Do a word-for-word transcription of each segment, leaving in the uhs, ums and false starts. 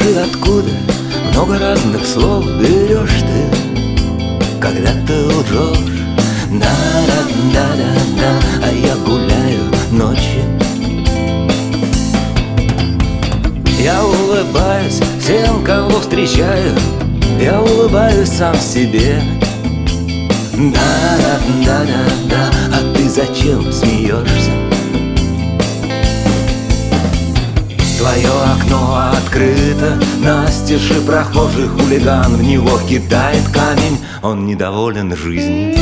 скажи, откуда много разных слов берешь ты, когда ты лжешь. Да-да-да-да-да, а я гуляю ночью. Я улыбаюсь всем, кого встречаю, я улыбаюсь сам себе. Да-да-да-да-да, а ты зачем смеешься? Твое окно открыто, настежь, и прохожий хулиган в него кидает камень. Он недоволен жизнью.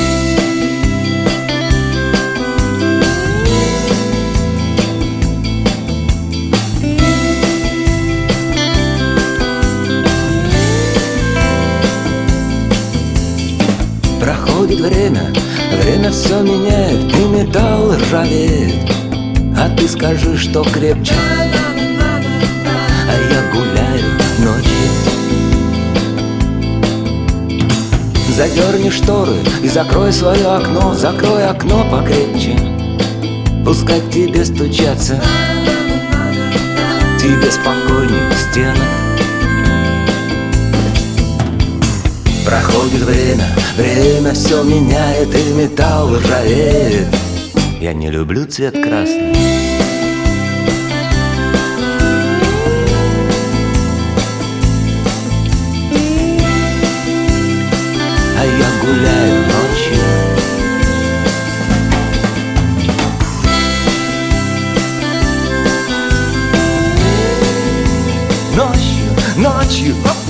Проходит время, время все меняет, и металл ржавеет. А ты скажи, что крепче, а я гуляю ночью. Задерни шторы и закрой свое окно, закрой окно покрепче. Пускай к тебе стучатся, тебе спокойней в стенах. Проходит время, время все меняет, и металл ржавеет. Я не люблю цвет красный. А я гуляю ночью. Ночью, ночью.